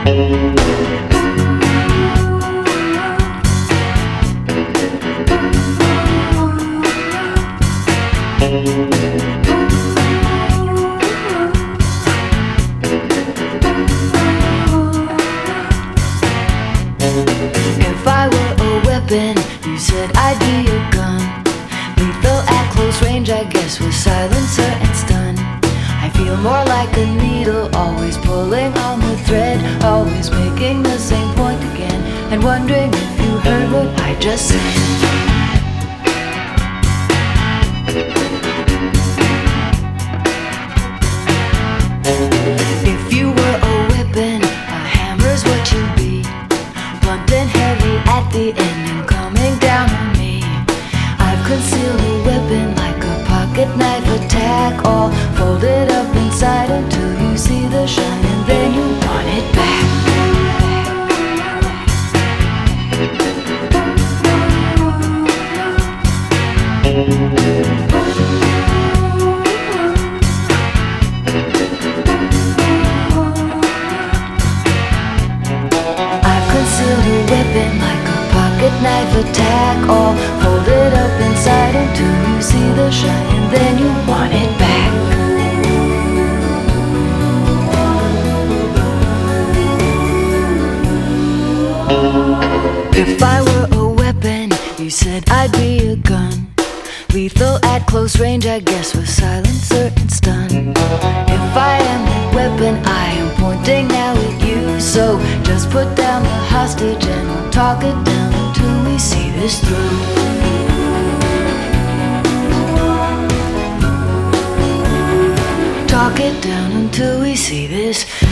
If I were a weapon, you said I'd be a gun. Lethal at close range, I guess, with silencer and stun. I feel more like a needle, always pulling on the thread, always making the same point again, and wondering if you heard what I just said. If you were a weapon, a hammer's what you'd be, blunt and heavy at the end and coming down on me. I've concealed a weapon like a pocket knife attack, all folded up inside until you see the shine and then you want it back. I've concealed a weapon like a pocket knife attack, all folded up inside until you see the shine and then you want it back. If I were a weapon, you said I'd be a gun. Lethal at close range, I guess, with silencer and stun. If I am the weapon, I am pointing now at you. So just put down the hostage and we'll talk it down until we see this through. Talk it down until we see this